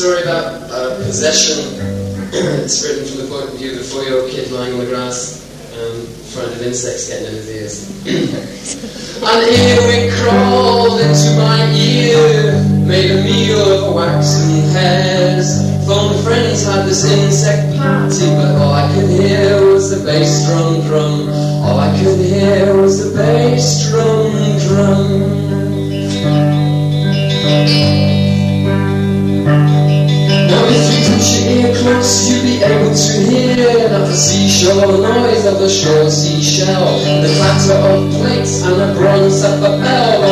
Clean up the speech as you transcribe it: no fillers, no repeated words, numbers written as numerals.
story about possession. It's written from the point of view of the 4-year-old kid lying on the grass, frightened of insects getting in his ears. And earwig crawled into my ear, made a meal of waxen hairs. Phone friends had this insect party, but all I could hear was the bass drum drum. All I could hear was the bass drum drum. Now if you put your ear close, you'll be able to hear not the seashore noise of the shore seashell, the clatter of plates and the bronze of the bell,